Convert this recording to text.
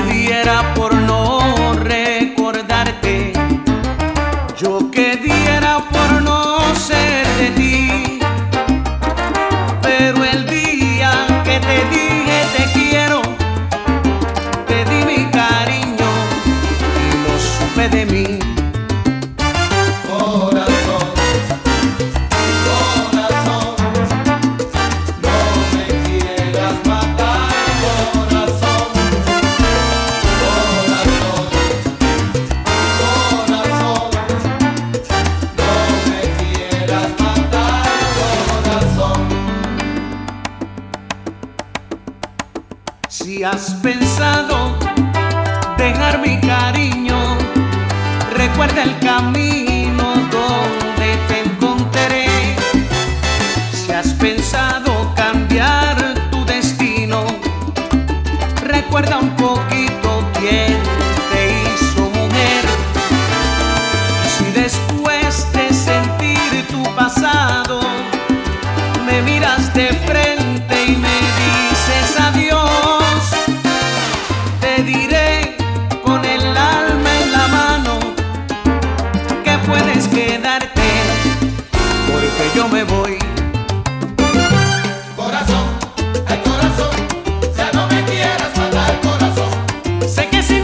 diera por no recordarte, yo que diera por no ser de ti. Pero el día que te dije te quiero, te di mi cariño y no supe de mí. Si has pensado dejar mi cariño, recuerda el camino donde te encontraré. Si has pensado cambiar tu destino, recuerda un poquito quién te hizo mujer. Si después de sentir tu pasado me miras de frente y me dices adiós, te diré con el alma en la mano que puedes quedarte, porque yo me voy. Corazón, ay corazón, ya no me quieras matar, corazón. Sé que si